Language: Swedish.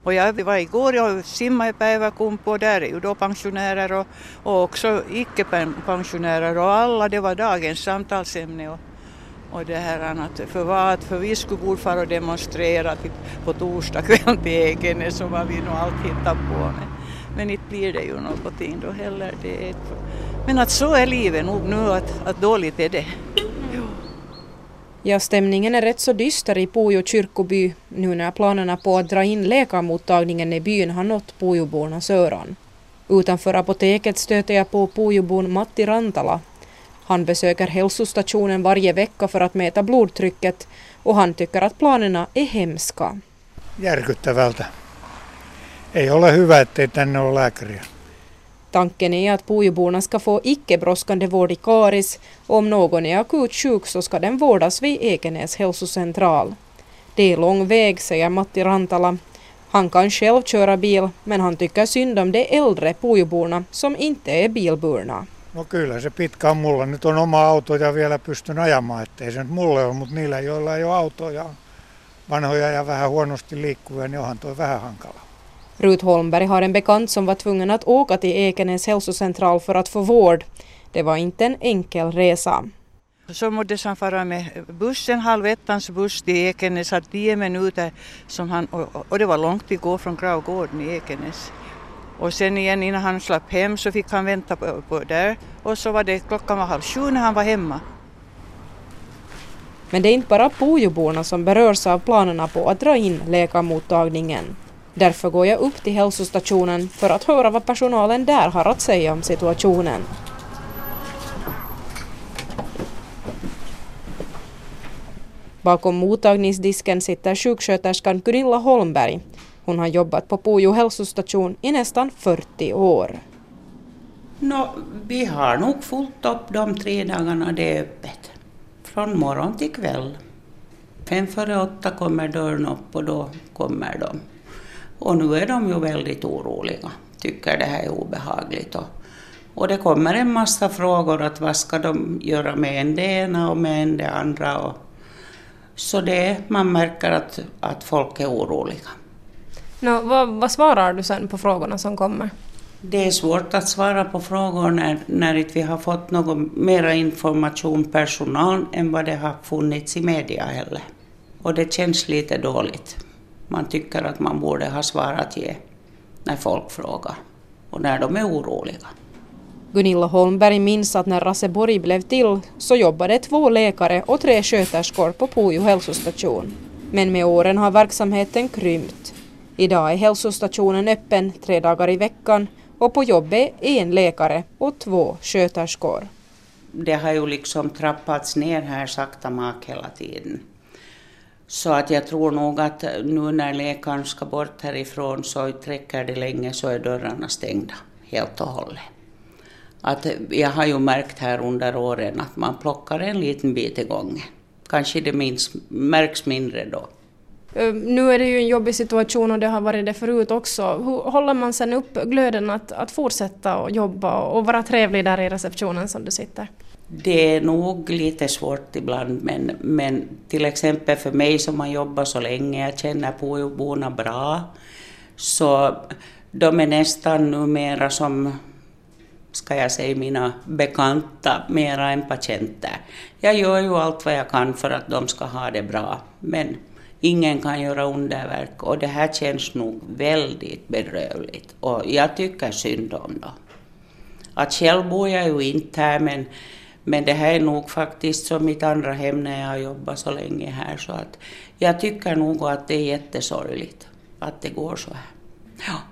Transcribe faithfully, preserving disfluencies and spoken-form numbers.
Och jag var igår, jag simmade i Päiväkumpu och där är ju då pensionärer och, och också icke-pensionärer och alla, det var dagens samtalsämne. Och, och det här annat, för vad, för vi skulle borde fara och demonstrera till, på torsdag kväll till Ekenäs så var vi nog allt hittat på. Men, men inte blir det ju någonting då heller. Det är ett, men att så är livet nog nu, att, att dåligt är det. Ja, stämningen är rätt så dyster i Pujo kyrkoby nu när planerna på att dra in läkarmottagningen i byn har nått Pujobornas öron. Utanför apoteket stöter jag på Pujobon Matti Rantala. Han besöker hälsostationen varje vecka för att mäta blodtrycket och han tycker att planerna är hemska. Järkyttävältä. Ei ole hyvä, ettei tänne ole lääkäriä. Tanken är att Pujoborna ska få icke-brådskande vård i Karis och om någon är akut sjuk så ska den vårdas vid Ekenäs hälsocentral. Det är lång väg, säger Matti Rantala. Han kan själv köra bil, men han tycker synd om de äldre Pujoborna som inte är bilburna. No kyllä se pitkä on mulla. Nyt on oma auto ja vielä pystyn ajamaan, ettei se nyt mulle ole, mutta niillä joilla ei ole autoja, vanhoja ja vähän huonosti liikkuvia, niin onhan toi vähän hankala. Ruth Holmberg har en bekant som var tvungen att åka till Ekenäs hälsocentral för att få vård. Det var inte en enkel resa. Så mådde han fara med bussen, halv ettans buss till Ekenäs, har tio minuter som han, och, och det var långt att gå från Gravgården i Ekenäs. Och sen igen innan han slapp hem så fick han vänta på, på där och så var det klockan var halv sju när han var hemma. Men det är inte bara Pujoborna som berörs av planerna på att dra in läkarmottagningen. Därför går jag upp till hälsostationen för att höra vad personalen där har att säga om situationen. Bakom mottagningsdisken sitter sjuksköterskan Gunilla Holmberg. Hon har jobbat på Pujo hälsostation i nästan fyrtio år. No, vi har nog fullt upp de tre dagarna det är öppet. Från morgon till kväll. Fem före åtta kommer dörren upp och då kommer de. Och nu är de ju väldigt oroliga, tycker det här är obehagligt. Och, och det kommer en massa frågor att vad ska de göra med en det ena och med en det andra. Och, så det, man märker att, att folk är oroliga. No, vad, vad svarar du sen på frågorna som kommer? Det är svårt att svara på frågor när, när inte vi har fått någon mera information personal än vad det har funnits i media heller. Och det känns lite dåligt. Man tycker att man borde ha svarat ge när folk frågar och när de är oroliga. Gunilla Holmberg minns att när Raseborg blev till så jobbade två läkare och tre sköterskor på Pujo hälsostation. Men med åren har verksamheten krympt. Idag är hälsostationen öppen tre dagar i veckan och på jobbet är en läkare och två sköterskor. Det har ju liksom trappats ner här sakta mak hela tiden. Så att jag tror nog att nu när läkaren ska bort härifrån så träcker det länge så är dörrarna stängda helt och hållet. Att jag har ju märkt här under åren att man plockar en liten bit i gången. Kanske det minns, märks mindre då. Nu är det ju en jobbig situation och det har varit det förut också. Hur håller man sen upp glöden att, att fortsätta och jobba och vara trevlig där i receptionen som du sitter? Det är nog lite svårt ibland, men, men till exempel för mig som har jobbat så länge, jag känner Pujoborna bra, så de är nästan numera som, ska jag säga, mina bekanta, mera än patienter. Jag gör ju allt vad jag kan för att de ska ha det bra, men ingen kan göra underverk och det här känns nog väldigt bedrövligt och jag tycker synd om dem. Att själv bor jag ju inte här, men Men det här är nog faktiskt som mitt andra hem när jag har jobbat så länge här. Så att jag tycker nog att det är jättesorgligt att det går så här. Ja.